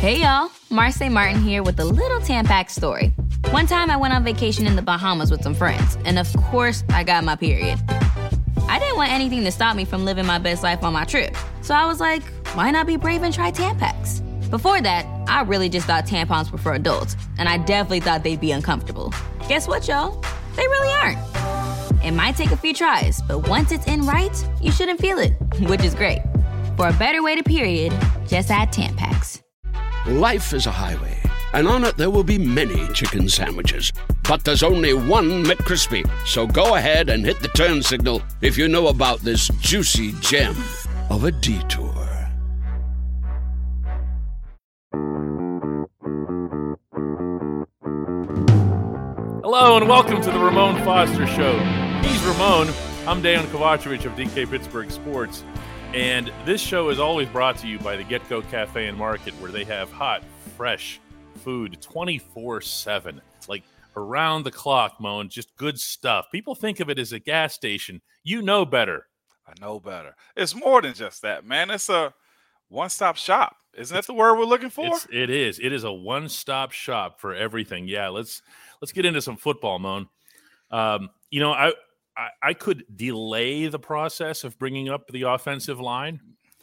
Hey y'all, Marcy Martin here with a little Tampax story. One time I went on vacation in the Bahamas with some friends, and of course I got my period. I didn't want anything to stop me from living my best life on my trip, so I was like, why not be brave and try Tampax? Before that, I really just thought tampons were for adults, and I definitely thought they'd be uncomfortable. Guess what, y'all? They really aren't. It might take a few tries, but once it's in right, you shouldn't feel it, which is great. For a better way to period, just add Tampax. Life is a highway, and on it there will be many chicken sandwiches. But there's only one McCrispy. So go ahead and hit the turn signal if you know about this juicy gem of a detour. Hello and welcome to the Ramon Foster Show. He's Ramon. I'm Dan Kovacevic of DK Pittsburgh Sports. And this show is always brought to you by the Get Go Cafe and Market, where they have hot, fresh food 24/7. Like around the clock, Moan, just good stuff. People think of it as a gas station. You know better. I know better. It's more than just that, man. It's a one-stop shop. Isn't that the word we're looking for? It is. It is a one-stop shop for everything. Yeah, let's get into some football, Moan. I could delay the process of bringing up the offensive line.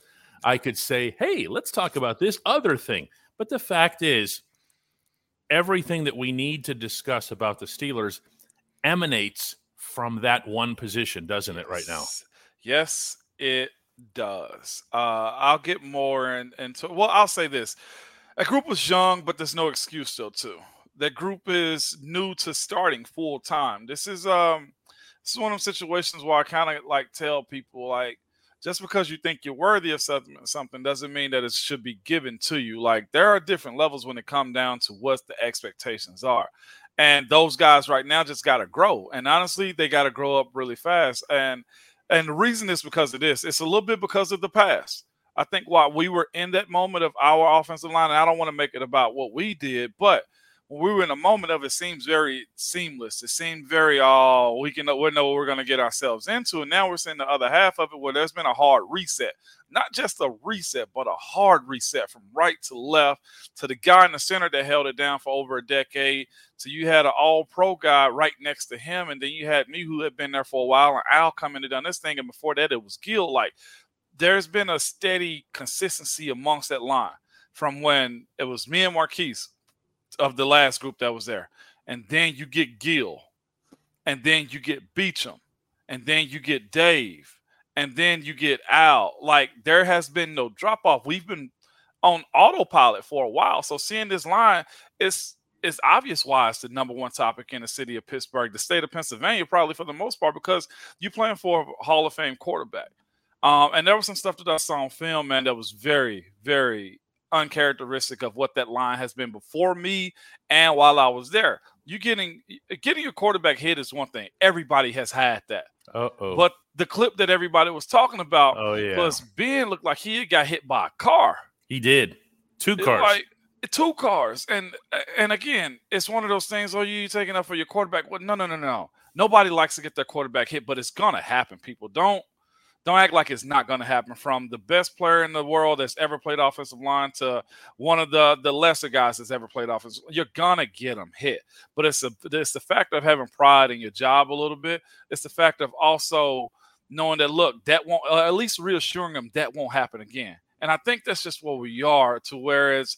I could say, hey, let's talk about this other thing. But the fact is, everything that we need to discuss about the Steelers emanates from that one position, doesn't it, right now? Yes, it does. I'll get more into – well, I'll say this. That group was young, but there's no excuse still, too. That group is new to starting full-time. This is one of those situations where I kind of like tell people, like, just because you think you're worthy of something doesn't mean that it should be given to you. Like, there are different levels when it comes down to what the expectations are. And those guys right now just got to grow. And honestly, they got to grow up really fast. And the reason is because of this. It's a little bit because of the past. I think while we were in that moment of our offensive line, and I don't want to make it about what we did, but when we were in a moment of it seems very seamless. It seemed very, we know what we're going to get ourselves into. And now we're seeing the other half of it where there's been a hard reset. Not just a reset, but a hard reset from right to left to the guy in the center that held it down for over a decade. So you had an all-pro guy right next to him, and then you had me who had been there for a while, and Al coming and done this thing, and before that it was Gil. Like, there's been a steady consistency amongst that line from when it was me and Marquise of the last group that was there. And then you get Gil. And then you get Beachum. And then you get Dave. And then you get Al. Like, there has been no drop-off. We've been on autopilot for a while. So seeing this line, it's obvious why it's the number one topic in the city of Pittsburgh, the state of Pennsylvania, probably for the most part, because you're playing for a Hall of Fame quarterback. And there was some stuff that I saw on film, man, that was very, very uncharacteristic of what that line has been before me and while I was there. You getting your quarterback hit is one thing. Everybody has had that. Uh-oh. But the clip that everybody was talking about was Ben looked like he had got hit by a car. He did. Two cars. Like, 2 cars. And again, it's one of those things, you taking up for your quarterback. Well, no. Nobody likes to get their quarterback hit, but it's going to happen, people. Don't act like it's not going to happen. From the best player in the world that's ever played offensive line to one of the lesser guys that's ever played offensive, you're going to get them hit. But it's the fact of having pride in your job a little bit. It's the fact of also knowing that, look, that won't, at least reassuring them that won't happen again. And I think that's just where we are, to whereas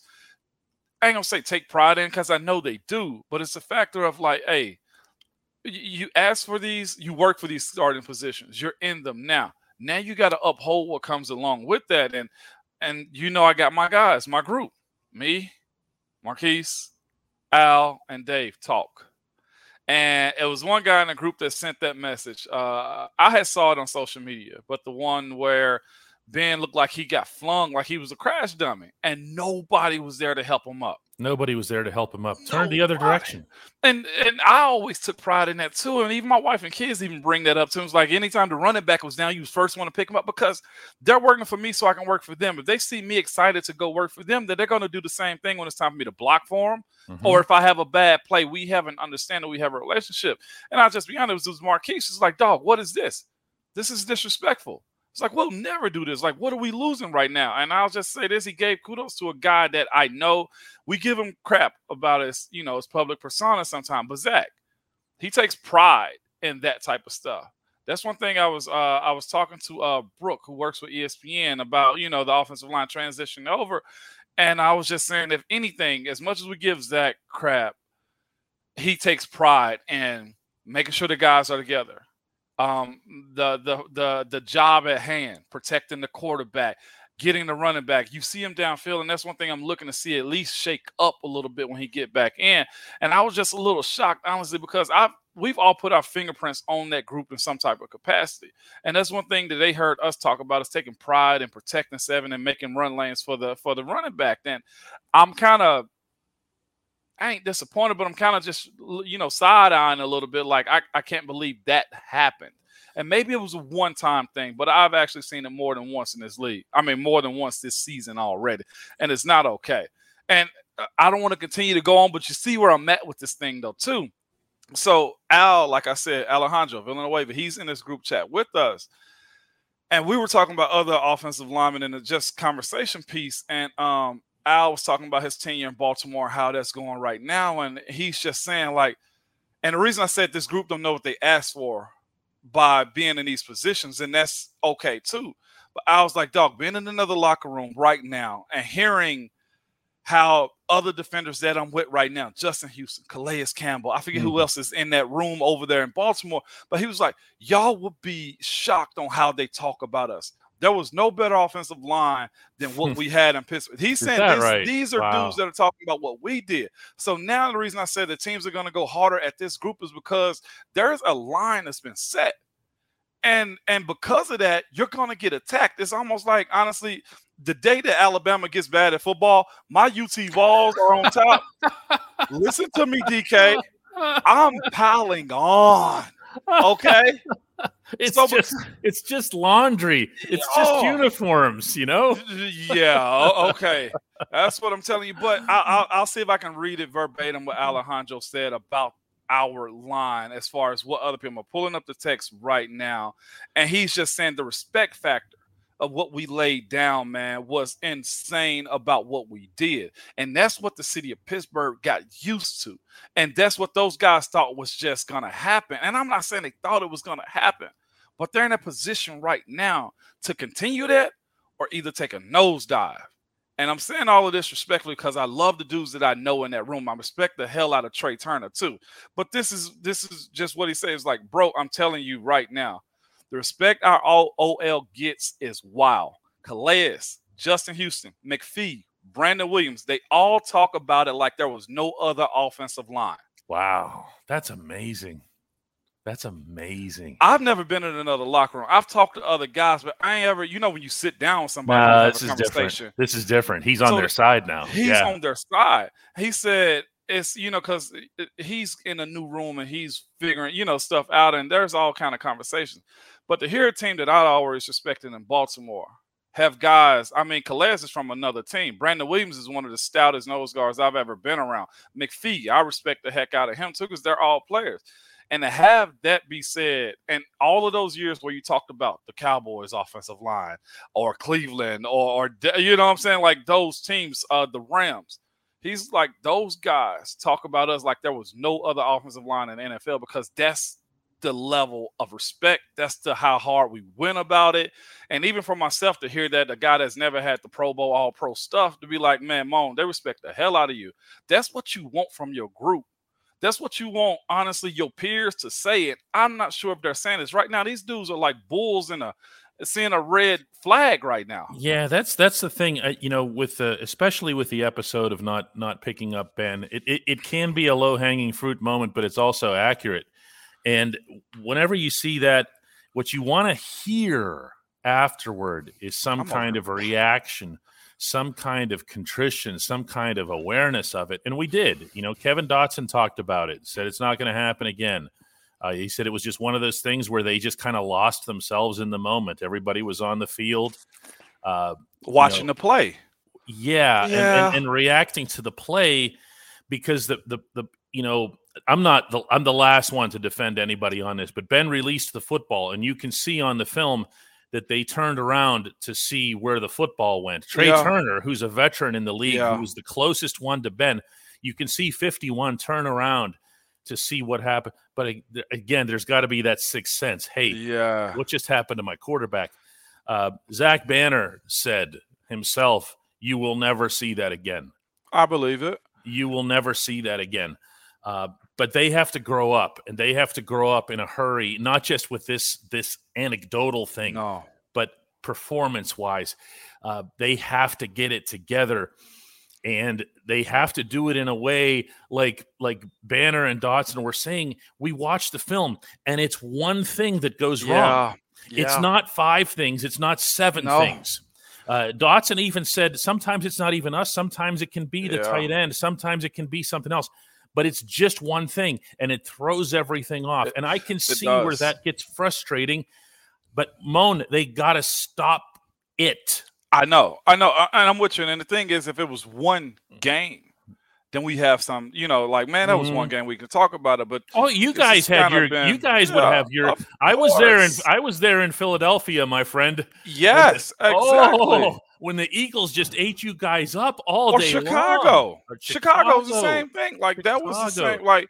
I ain't going to say take pride in, because I know they do, but it's a factor of like, hey, you ask for these, you work for these starting positions. You're in them now. Now you got to uphold what comes along with that. And I got my guys, my group, me, Marquise, Al, and Dave talk. And it was one guy in the group that sent that message. I had saw it on social media, but the one where Ben looked like he got flung like he was a crash dummy, and nobody was there to help him up. Nobody was there to help him up. Turn the other direction. And I always took pride in that too. And even my wife and kids even bring that up to him. It's like anytime the running back was down, you was first one to pick him up, because they're working for me so I can work for them. If they see me excited to go work for them, then they're going to do the same thing when it's time for me to block for them. Mm-hmm. Or if I have a bad play, we have an understanding, we have a relationship. And I'll just be honest, it was Marquise. It's like, dog, what is this? This is disrespectful. It's like, we'll never do this. Like, what are we losing right now? And I'll just say this. He gave kudos to a guy that I know. We give him crap about his public persona sometimes. But Zach, he takes pride in that type of stuff. That's one thing I was talking to Brooke, who works with ESPN, about, the offensive line transition over. And I was just saying, if anything, as much as we give Zach crap, he takes pride in making sure the guys are together. The job at hand, protecting the quarterback, getting the running back. You see him downfield, and that's one thing I'm looking to see at least shake up a little bit when he get back in. And I was just a little shocked, honestly, because we've all put our fingerprints on that group in some type of capacity. And that's one thing that they heard us talk about, is taking pride in protecting seven and making run lanes for the running back. Then I ain't disappointed, but I'm kind of just, side-eyeing a little bit. Like, I can't believe that happened. And maybe it was a one-time thing, but I've actually seen it more than once in this league. I mean, more than once this season already. And it's not okay. And I don't want to continue to go on, but you see where I'm at with this thing, though, too. So, Al, like I said, Alejandro Villanueva, he's in this group chat with us. And we were talking about other offensive linemen in the just conversation piece. And Al was talking about his tenure in Baltimore, how that's going right now. And he's just saying, like, and the reason I said this group don't know what they asked for by being in these positions, and that's okay too. But I was like, dog, being in another locker room right now and hearing how other defenders that I'm with right now, Justin Houston, Calais Campbell, I forget who else is in that room over there in Baltimore, but he was like, y'all would be shocked on how they talk about us. There was no better offensive line than what we had in Pittsburgh. He's saying these are dudes that are talking about what we did. So now the reason I said the teams are going to go harder at this group is because there's a line that's been set. And because of that, you're going to get attacked. It's almost like, honestly, the day that Alabama gets bad at football, my UT Vols are on top. Listen to me, DK. I'm piling on. Okay? It's just laundry. It's just uniforms, Yeah, okay. That's what I'm telling you. But I'll see if I can read it verbatim what Alejandro said about our line as far as what other people are pulling up the text right now. And he's just saying the respect factor of what we laid down, man, was insane about what we did. And that's what the city of Pittsburgh got used to. And that's what those guys thought was just going to happen. And I'm not saying they thought it was going to happen, but they're in a position right now to continue that or either take a nosedive. And I'm saying all of this respectfully because I love the dudes that I know in that room. I respect the hell out of Trey Turner too. But this is just what he says. Like, bro, I'm telling you right now, the respect our OL gets is wild. Calais, Justin Houston, McPhee, Brandon Williams, they all talk about it like there was no other offensive line. Wow, that's amazing. That's amazing. I've never been in another locker room. I've talked to other guys, but I ain't ever, when you sit down with somebody, this is different. This is different. He's on their side now. He's on their side. He said it's, because he's in a new room and he's figuring, stuff out, and there's all kind of conversations. But to hear a team that I always respected in Baltimore have guys, Calais is from another team. Brandon Williams is one of the stoutest nose guards I've ever been around. McPhee, I respect the heck out of him too because they're all players. And to have that be said, and all of those years where you talked about the Cowboys offensive line or Cleveland or you know what I'm saying, like those teams, the Rams, he's like, those guys talk about us like there was no other offensive line in the NFL because that's the level of respect. That's how hard we went about it. And even for myself to hear that, the guy that's never had the Pro Bowl, all pro stuff, to be like, man, Moan, they respect the hell out of you. That's what you want from your group. That's what you want, honestly, your peers to say it. I'm not sure if they're saying this right now. These dudes are like bulls seeing a red flag right now. Yeah, that's the thing. With especially with the episode of not picking up Ben, it can be a low hanging fruit moment, but it's also accurate. And whenever you see that, what you want to hear afterward is some kind of a reaction, some kind of contrition, some kind of awareness of it. And we did. Kevin Dotson talked about it, said it's not going to happen again. He said it was just one of those things where they just kind of lost themselves in the moment. Everybody was on the field. Watching the play. Yeah. And reacting to the play because I'm the last one to defend anybody on this, but Ben released the football, and you can see on the film that they turned around to see where the football went. Trey Turner, who's a veteran in the league, who was the closest one to Ben, you can see 51 turn around to see what happened. But again, there's got to be that sixth sense. Hey, what just happened to my quarterback? Zach Banner said himself, you will never see that again. I believe it. You will never see that again. But they have to grow up, and they have to grow up in a hurry, not just with this anecdotal thing, but performance-wise. They have to get it together, and they have to do it in a way like Banner and Dotson were saying. We watched the film, and it's one thing that goes wrong. It's not 5 things. It's not 7 things. Dotson even said sometimes it's not even us. Sometimes it can be the tight end. Sometimes it can be something else. But it's just one thing, and it throws everything off. And I can see where that gets frustrating. But, Moan, they got to stop it. I know. And I'm with you. And the thing is, if it was one game, then we have some, like, man, that was one game we can talk about it. But you guys had your, you guys would have your. I was there in Philadelphia, my friend. Yes, exactly. When the Eagles just ate you guys up all day long. Or Chicago's the same thing. Like that was the same. Like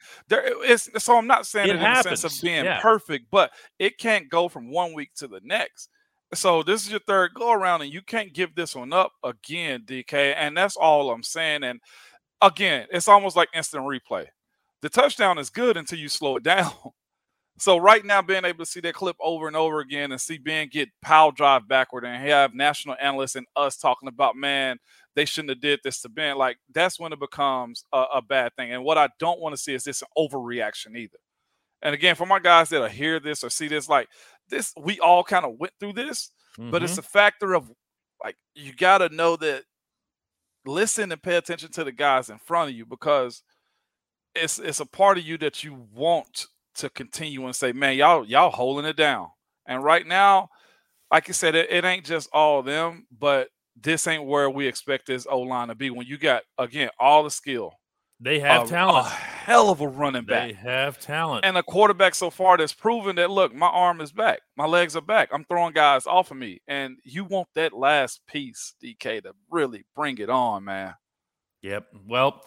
so I'm not saying it in the sense of being perfect, but it can't go from one week to the next. So this is your third go around, and you can't give this one up again, DK. And that's all I'm saying. And again, it's almost like instant replay. The touchdown is good until you slow it down. So right now, being able to see that clip over and over again and see Ben get pile drive backward and have national analysts and us talking about, man, they shouldn't have did this to Ben. Like, that's when it becomes a bad thing. And what I don't want to see is this an overreaction either. And again, for my guys that hear this or see this, like this, we all kind of went through this, but it's a factor of, like, you got to know that, listen and pay attention to the guys in front of you, because it's a part of you that you want to continue and say, man, y'all holding it down. And right now, like you said, it ain't just all them, but this ain't where we expect this O-line to be when you got, again, all the skill. They have talent. A hell of a running back. They have talent. And a quarterback so far that's proven that, look, my arm is back. My legs are back. I'm throwing guys off of me. And you want that last piece, DK, to really bring it on, man. Yep. Well,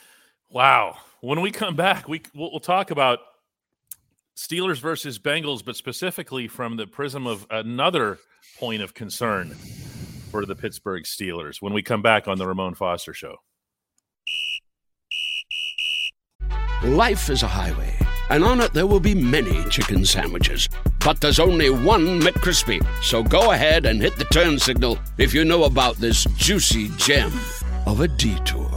wow. When we come back, we'll talk about Steelers versus Bengals, but specifically from the prism of another point of concern for the Pittsburgh Steelers when we come back on the Ramon Foster Show. Life is a highway, and on it there will be many chicken sandwiches. But there's only one McCrispy. So go ahead and hit the turn signal if you know about this juicy gem of a detour.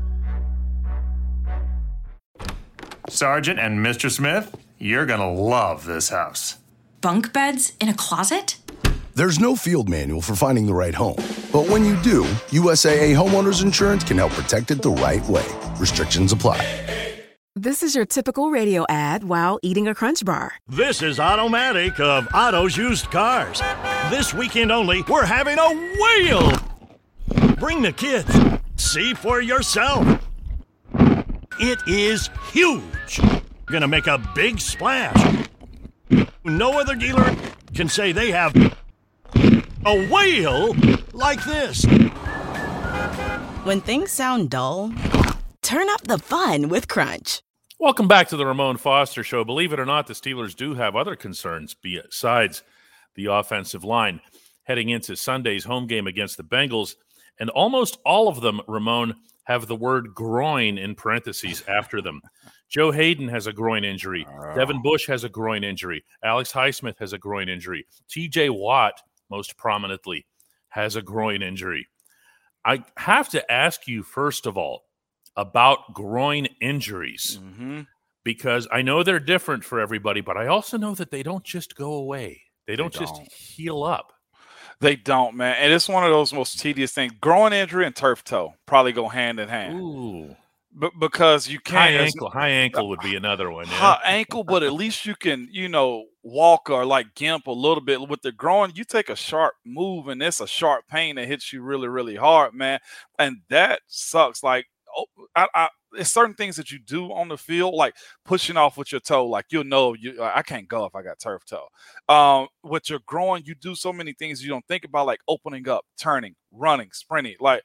Sergeant and Mr. Smith, you're going to love this house. Bunk beds in a closet? There's no field manual for finding the right home. But when you do, USAA Homeowners Insurance can help protect it the right way. Restrictions apply. This is your typical radio ad while eating a Crunch Bar. This is Automatic of Otto's Used Cars. This weekend only, we're having a whale. Bring the kids. See for yourself. It is huge. Gonna make a big splash. No other dealer can say they have a whale like this. When things sound dull, turn up the fun with Crunch. Welcome back to the Ramon Foster Show. Believe it or not, the Steelers do have other concerns besides the offensive line heading into Sunday's home game against the Bengals. And almost all of them, Ramon, have the word groin in parentheses after them. Joe Hayden has a groin injury. Devin Bush has a groin injury. Alex Highsmith has a groin injury. TJ Watt, most prominently, has a groin injury. I have to ask you, first of all, about groin injuries, because I know they're different for everybody, but I also know that they don't just go away. They don't just heal up. They don't, man. And it's one of those most tedious things. Groin injury and turf toe probably go hand in hand. Ooh. Because you can't. High ankle would be another one. Yeah? High ankle, but at least you can, walk or like gimp a little bit. With the groin, you take a sharp move, and it's a sharp pain that hits you really, really hard, man. And that sucks. Like, it's certain things that you do on the field, like pushing off with your toe. Like, you'll know I can't go if I got turf toe. With your groin, you do so many things you don't think about, like opening up, turning, running, sprinting. Like,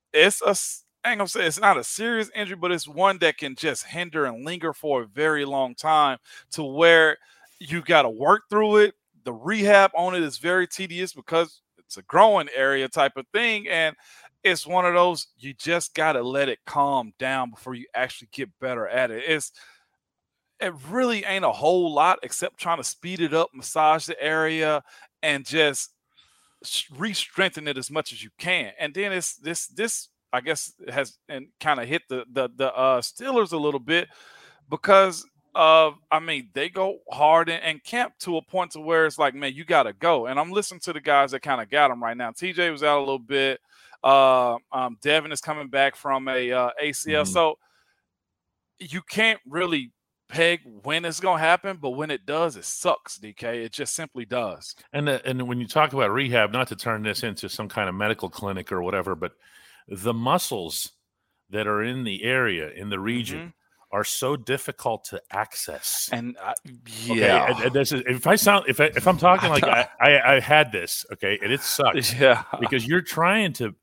I ain't gonna say it's not a serious injury, but it's one that can just hinder and linger for a very long time, to where you got to work through it. The rehab on it is very tedious because it's a growing area type of thing. And it's one of those, you just got to let it calm down before you actually get better at it. It really ain't a whole lot except trying to speed it up, massage the area, and just re-strengthen it as much as you can. And then it's this I guess has and kind of hit the Steelers a little bit, because they go hard and camp to a point to where it's like, man, you got to go. And I'm listening to the guys that kind of got them right now. TJ was out a little bit. Devin is coming back from a ACL. So you can't really peg when it's going to happen, but when it does, it sucks, DK. It just simply does. And when you talk about rehab, not to turn this into some kind of medical clinic or whatever, but the muscles that are in the area, in the region, are so difficult to access. And yeah, okay, and this is, if I'm talking like I had this, okay, and it sucks, because you're trying to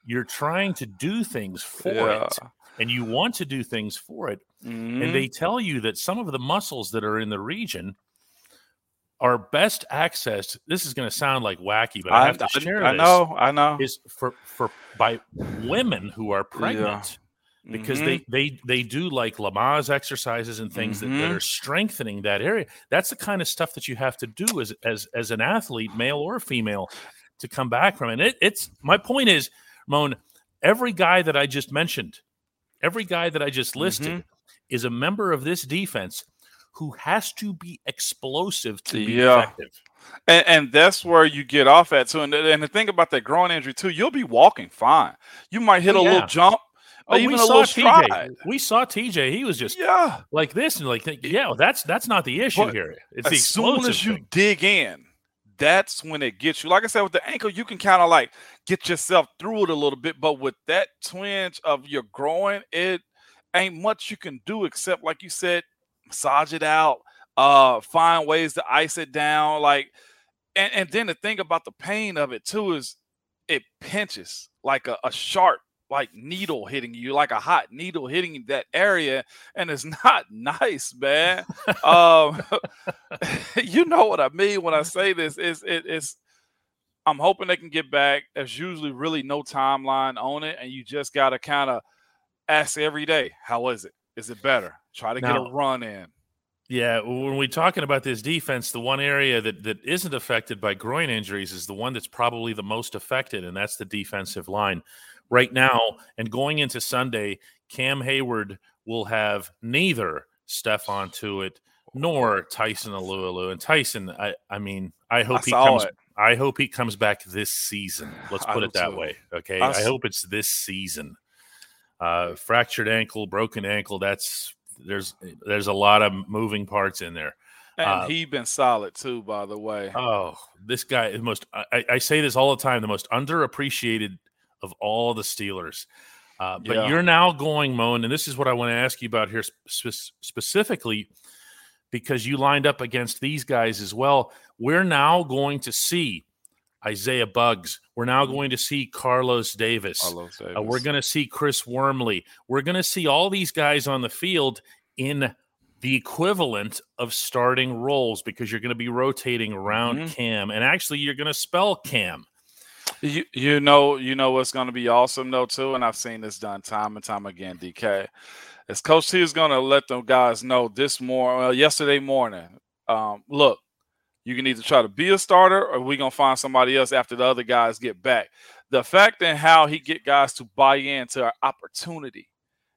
do things for it, and you want to do things for it, and they tell you that some of the muscles that are in the region are best accessed. This is going to sound like wacky, but I have to share this. I know. Is by women who are pregnant, because they do like Lamaze exercises and things that are strengthening that area. That's the kind of stuff that you have to do as an athlete, male or female, to come back from it. It's my point is, Ramon, every guy that I just mentioned, every guy that I just listed is a member of this defense who has to be explosive to be effective. And that's where you get off at, too. And the thing about that groin injury, too, you'll be walking fine. You might hit a little jump, or even a little stride. We saw TJ. He was just like this. And that's not the issue here. It's the explosive as soon as you thing. dig in, that's when it gets you. Like I said, with the ankle, you can kind of like get yourself through it a little bit. But with that twinge of your groin, it ain't much you can do except, like you said, massage it out, find ways to ice it down. Like, and then the thing about the pain of it too is it pinches like a sharp, like needle hitting you, like a hot needle hitting that area, and it's not nice, man. You know what I mean when I say this. It's I'm hoping they can get back. There's usually really no timeline on it, and you just gotta kind of ask every day, how is it? Is it better? Try to get a run in. Yeah, when we're talking about this defense, the one area that isn't affected by groin injuries is the one that's probably the most affected, and that's the defensive line. Right now, and going into Sunday, Cam Hayward will have neither Stephon Tuitt nor Tyson Alualu. And Tyson, I hope he comes back this season. Let's put it that way, okay? I hope it's this season. Fractured ankle, broken ankle, there's a lot of moving parts in there. And he been solid too, by the way. Oh, this guy is I say this all the time, the most underappreciated of all the Steelers. But you're now going, Moan, and this is what I want to ask you about here specifically, because you lined up against these guys as well. We're now going to see Isaiah Buggs. We're now going to see Carlos Davis. We're going to see Chris Wormley. We're going to see all these guys on the field in the equivalent of starting roles, because you're going to be rotating around Cam. And actually, you're going to spell Cam. You know what's going to be awesome, though, too, and I've seen this done time and time again, DK, is Coach T is going to let them guys know yesterday morning, look, you can either try to be a starter or we're going to find somebody else after the other guys get back. The fact and how he get guys to buy into our opportunity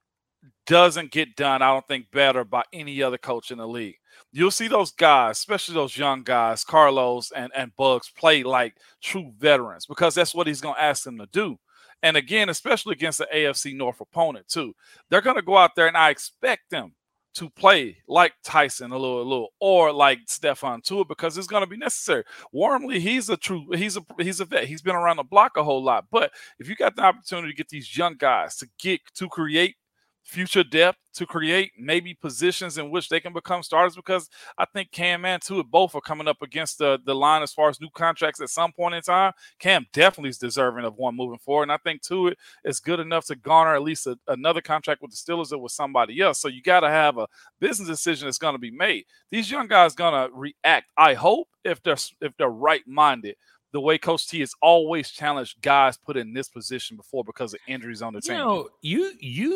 doesn't get done, I don't think, better by any other coach in the league. You'll see those guys, especially those young guys, Carlos and Buggs, play like true veterans, because that's what he's going to ask them to do. And again, especially against the AFC North opponent, too. They're going to go out there, and I expect them to play like Tyson a little, or like Stephon Tuitt, because it's going to be necessary. Wormley, he's a vet. He's been around the block a whole lot. But if you got the opportunity to get these young guys to create future depth to create maybe positions in which they can become starters, because I think Cam and Tua both are coming up against the line as far as new contracts at some point in time. Cam definitely is deserving of one moving forward, and I think Tua is good enough to garner at least another contract with the Steelers or with somebody else. So you got to have a business decision that's going to be made. These young guys going to react, I hope, if they're right-minded, the way Coach T has always challenged guys put in this position before because of injuries on the team. You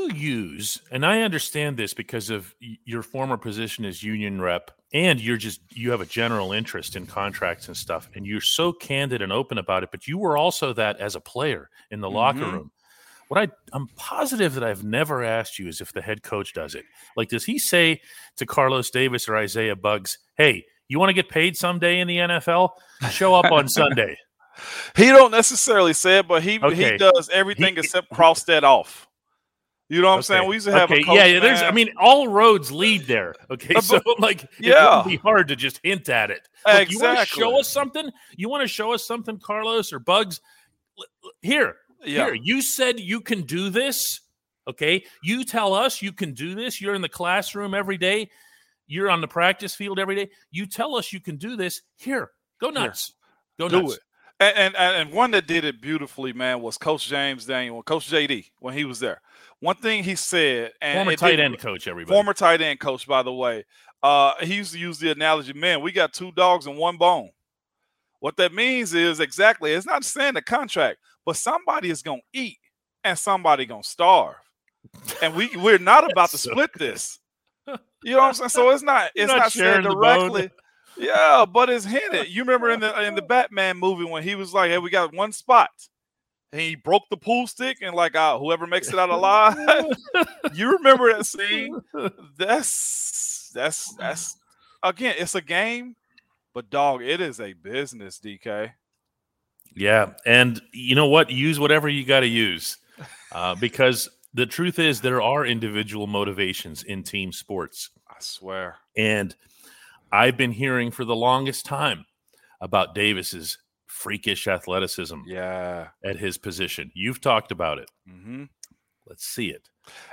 use, and I understand this because of your former position as union rep, and you have a general interest in contracts and stuff, and you're so candid and open about it, but you were also that as a player in the locker room. What I'm positive that I've never asked you is if the head coach does it. Like, does he say to Carlos Davis or Isaiah Buggs, hey, you want to get paid someday in the NFL? Show up on Sunday. He don't necessarily say it, but he does everything except cross that off. You know what I'm saying? We used to have a coach, all roads lead there. Okay, so it wouldn't be hard to just hint at it. Look, exactly. You want to show us something? You want to show us something, Carlos or Buggs? Here. You said you can do this. Okay, you tell us you can do this. You're in the classroom every day. You're on the practice field every day. You tell us you can do this. Here, go nuts. Go nuts. Do it. And one that did it beautifully, man, was Coach James Daniel, Coach JD, when he was there. One thing he said, and former tight end coach, everybody. Former tight end coach, by the way. He used to use the analogy, man, we got 2 dogs and 1 bone. What that means is exactly, it's not saying the contract, but somebody is going to eat and somebody going to starve. And we're not about to split this. You know what I'm saying? So it's not said directly. Yeah, but it's hinted. You remember in the Batman movie when he was like, hey, we got 1 spot. And he broke the pool stick and whoever makes it out alive. You remember that scene? That's again, it's a game, but dog, it is a business, DK. Yeah, and you know what? Use whatever you got to use, because the truth is there are individual motivations in team sports. I swear. And I've been hearing for the longest time about Davis's freakish athleticism at his position. You've talked about it. Mm-hmm. Let's see it.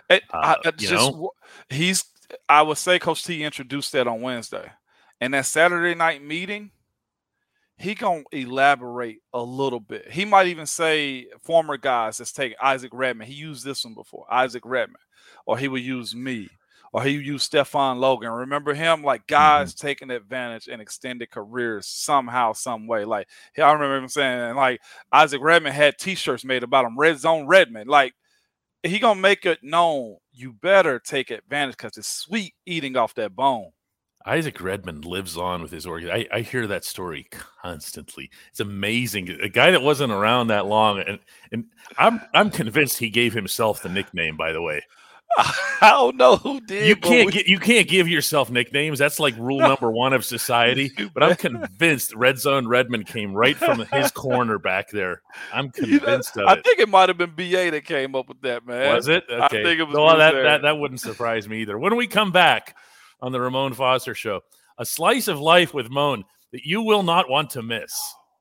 I would say Coach T introduced that on Wednesday. And that Saturday night meeting, he going to elaborate a little bit. He might even say former guys that's taken Isaac Redman. He used this one before, Isaac Redman. Or he would use me. Or he used Stephon Logan. Remember him? Like guys taking advantage in extended careers somehow, some way. Like I remember him saying, like Isaac Redman had T-shirts made about him, Red Zone Redman. Like he going to make it known you better take advantage because it's sweet eating off that bone. Isaac Redman lives on with his organ. I hear that story constantly. It's amazing. A guy that wasn't around that long, and I'm convinced he gave himself the nickname. By the way, I don't know who did. You can't give yourself nicknames. That's like rule number 1 of society. But I'm convinced Red Zone Redman came right from his corner back there. I'm convinced of it. I think it might have been BA that came up with that, man. Was it? Okay. I think it was. Well, that wouldn't surprise me either. When we come back on the Ramon Foster Show, a slice of life with Moan that you will not want to miss.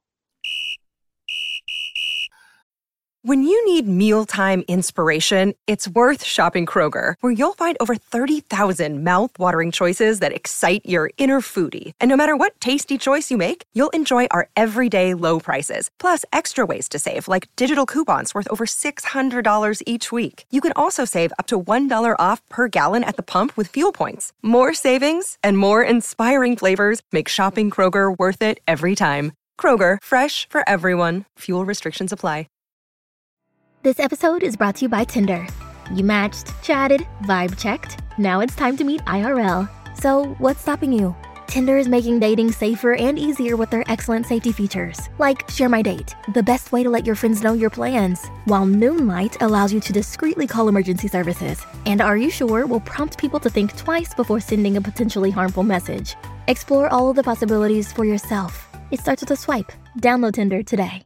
When you need mealtime inspiration, it's worth shopping Kroger, where you'll find over 30,000 mouth-watering choices that excite your inner foodie. And no matter what tasty choice you make, you'll enjoy our everyday low prices, plus extra ways to save, like digital coupons worth over $600 each week. You can also save up to $1 off per gallon at the pump with fuel points. More savings and more inspiring flavors make shopping Kroger worth it every time. Kroger, fresh for everyone. Fuel restrictions apply. This episode is brought to you by Tinder. You matched, chatted, vibe checked. Now it's time to meet IRL. So what's stopping you? Tinder is making dating safer and easier with their excellent safety features. Like Share My Date, the best way to let your friends know your plans. While Moonlight allows you to discreetly call emergency services. And Are You Sure will prompt people to think twice before sending a potentially harmful message. Explore all of the possibilities for yourself. It starts with a swipe. Download Tinder today.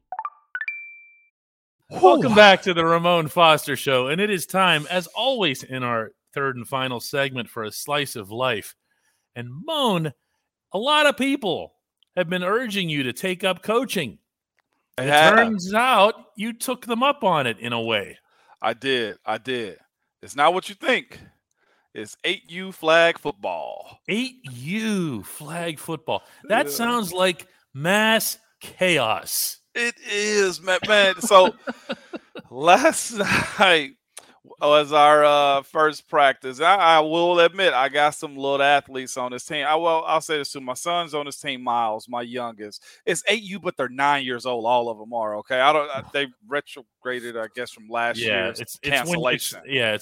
Welcome back to the Ramon Foster Show, and it is time, as always, in our third and final segment for a slice of life. And Moan, a lot of people have been urging you to take up coaching. It turns out you took them up on it in a way. I did. It's not what you think. It's 8U flag football. 8U flag football. That sounds like mass chaos. It is, man. So last night was our first practice. I will admit I got some little athletes on this team. I'll say this too. My son's on this team, Miles, my youngest. It's 8U, but they're 9 years old. All of them are, okay? They retrograded, I guess, from last year's cancellation.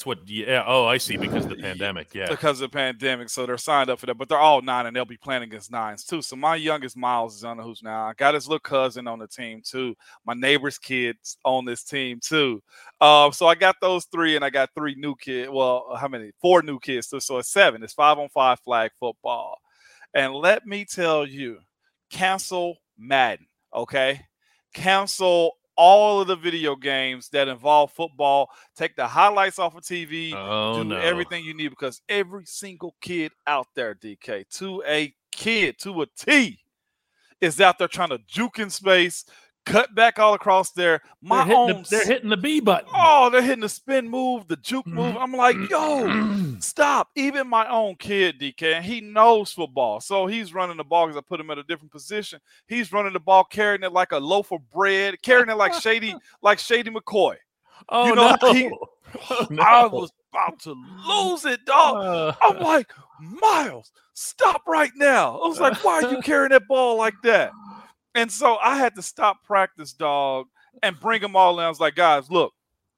I see, because of the pandemic. Yeah. Because of the pandemic. So they're signed up for that. But they're all 9, and they'll be playing against 9s too. So my youngest, Miles, is on the hoops now. I got his little cousin on the team too. My neighbor's kids on this team too. So I got those 3, and I got 3 new kids. Well, how many? 4 new kids too. So it's 7. It's 5-on-5 flag football. And let me tell you, cancel Madden, okay? Cancel all of the video games that involve football. Take the highlights off of TV. Do everything you need, because every single kid out there, DK, to a T, is out there trying to juke in space, cut back all across there. They're hitting the B button. Oh, they're hitting the spin move, the juke move. I'm like, yo, stop. Even my own kid, DK, and he knows football. So he's running the ball, because I put him at a different position. He's running the ball, carrying it like a loaf of bread, carrying it like Shady McCoy. Oh, you know, no. I was about to lose it, dog. I'm like, Miles, stop right now. I was like, why are you carrying that ball like that? And so I had to stop practice, dog, and bring them all in. I was like, guys, look,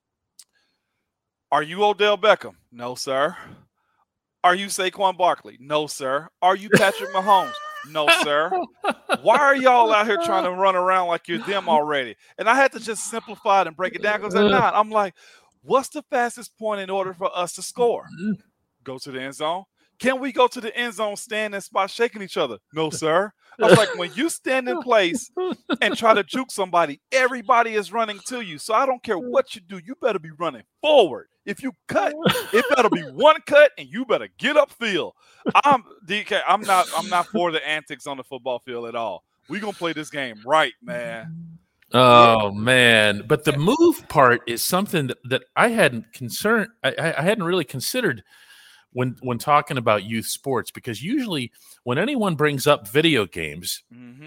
are you Odell Beckham? No, sir. Are you Saquon Barkley? No, sir. Are you Patrick Mahomes? No, sir. Why are y'all out here trying to run around like you're them already? And I had to just simplify it and break it down, because they're not. I'm like, what's the fastest point in order for us to score? Go to the end zone. Can we go to the end zone, stand in spot, shaking each other? No, sir. I was like, when you stand in place and try to juke somebody, everybody is running to you. So I don't care what you do. You better be running forward. If you cut, it better be one cut, and you better get upfield. DK, I'm not for the antics on the football field at all. We're going to play this game right, man. Oh, man. But the move part is something that I hadn't I hadn't really considered when talking about youth sports, because usually when anyone brings up video games,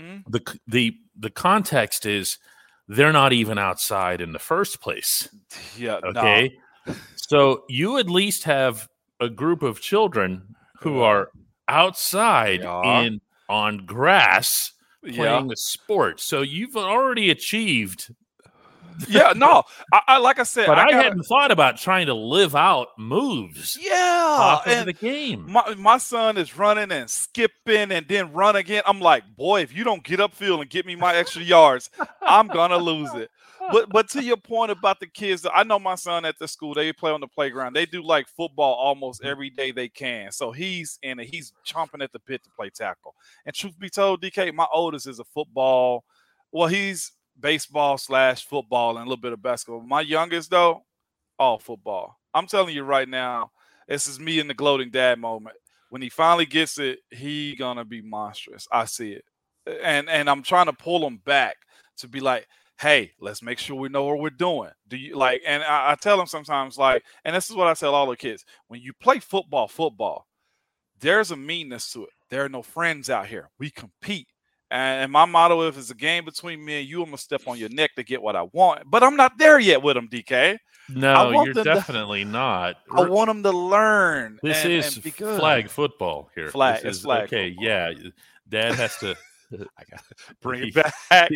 the context is they're not even outside in the first place. Yeah. Okay. No. So you at least have a group of children who are outside on grass playing a sport. So you've already achieved. Yeah, no. I like I said, but I hadn't thought about trying to live out moves. Yeah, of the game. My son is running and skipping and then run again. I'm like, boy, if you don't get upfield and get me my extra yards, I'm gonna lose it. But to your point about the kids, I know my son at the school, they play on the playground. They do like football almost every day they can. So he's in it. He's chomping at the bit to play tackle. And truth be told, DK, my oldest is a football. Well, he's baseball/football and a little bit of basketball. My youngest, though, all football. I'm telling you right now, this is me in the gloating dad moment. When he finally gets it, he gonna be monstrous. I see it. And I'm trying to pull him back to be like, hey, let's make sure we know what we're doing. Do you like, and I tell him sometimes, like, and this is what I tell all the kids, when you play football, there's a meanness to it. There are no friends out here. We compete. And my motto, if it's a game between me and you, I'm going to step on your neck to get what I want. But I'm not there yet with them, DK. No, you're definitely not. I want them to learn. This is flag football here. It's flag okay, football. Yeah. Dad has to I got to bring it back.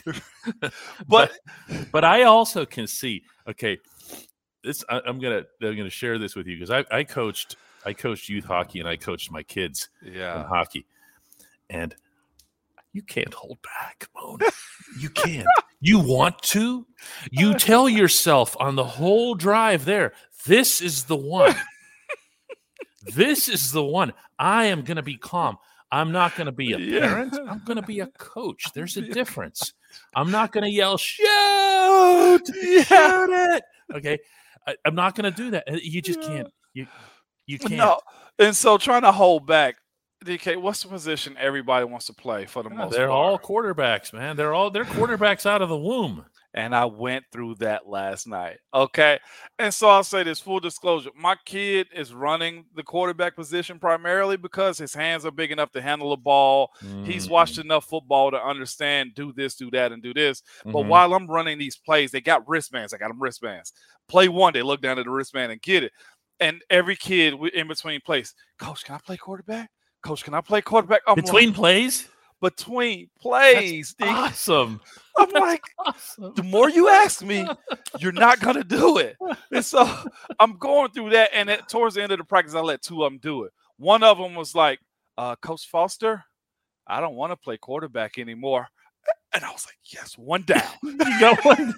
but I also can see, okay, this I'm gonna share this with you, because I coached youth hockey and I coached my kids in hockey. And you can't hold back, Moan. You can't. You want to? You tell yourself on the whole drive there, this is the one. This is the one. I am going to be calm. I'm not going to be a parent. I'm going to be a coach. There's a difference. I'm not going to yell, shoot! Shoot it! Okay? I'm not going to do that. You just can't. You can't. No. And so trying to hold back, DK, what's the position everybody wants to play for the most part? They're all quarterbacks, man. They're quarterbacks out of the womb. And I went through that last night. Okay. And so I'll say this, full disclosure. My kid is running the quarterback position primarily because his hands are big enough to handle the ball. He's watched enough football to understand do this, do that, and do this. But while I'm running these plays, they got wristbands. I got them wristbands. Play one, they look down at the wristband and get it. And every kid in between plays, Coach, can I play quarterback? Coach, can I play quarterback? Between plays? Between plays. That's awesome. I'm like, the more you ask me, you're not going to do it. And so I'm going through that. And towards the end of the practice, I let two of them do it. One of them was like, Coach Foster, I don't want to play quarterback anymore. And I was like, yes, one down. You got one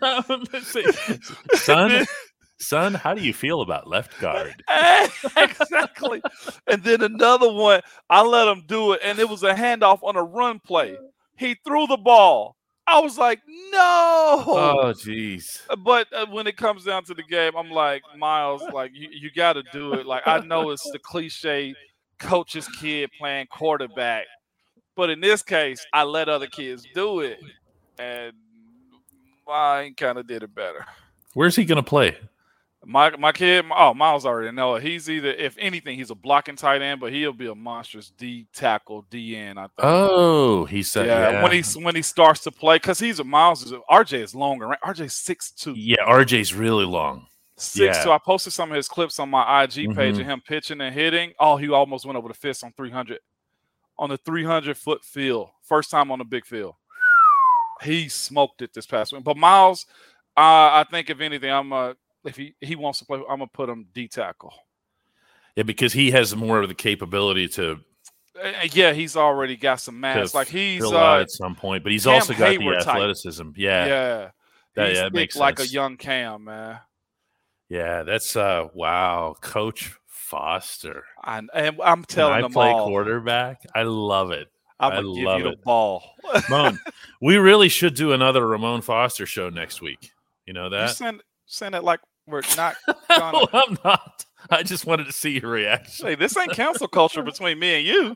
down. Son, how do you feel about left guard? Exactly. And then another one, I let him do it, and it was a handoff on a run play. He threw the ball. I was like, no. Oh, jeez. But when it comes down to the game, I'm like, Miles, like, you got to do it. Like, I know it's the cliche coach's kid playing quarterback. But in this case, I let other kids do it. And mine kind of did it better. Where's he going to play? My kid, Miles already know it. He's either, if anything, he's a blocking tight end, but he'll be a monstrous D tackle, D end, I think. Oh, he said, yeah. When he starts to play, because RJ is longer, right? RJ's 6'2". Yeah, RJ's really long. 6'2". I posted some of his clips on my IG page of him pitching and hitting. Oh, he almost went over the fist on 300. On the 300-foot field. First time on the big field. He smoked it this past week. But Miles, I think if anything, if he wants to play, I'm going to put him D tackle. Yeah, because he has more of the capability to. Yeah, he's already got some mass. Like he's at some point, but he's Cam also got Hayward the athleticism. Type. Yeah. That makes sense. like a young Cam, man. Yeah, that's wow, Coach Foster. I'm telling them I play all. Quarterback. I love it. I'm going to give you the ball. Ramon, we really should do another Ramon Foster show next week. You know that? You send it like we're not gonna. No, I'm not. I just wanted to see your reaction. Hey, this ain't cancel culture between me and you.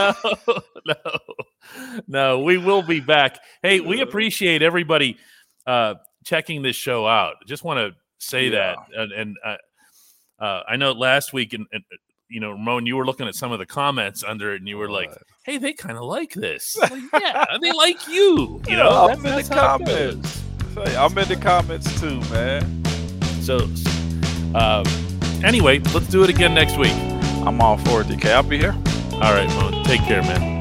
No, we will be back. Hey, we appreciate everybody checking this show out. Just want to say that. And I know last week, and Ramon, you were looking at some of the comments under it, and you were like, hey, they kind of like this. Like, yeah, they like you. I'm in the comments. I'm in the comments too, man. So, anyway, let's do it again next week. I'm all for it, DK. I'll be here. All right, Mo. Take care, man.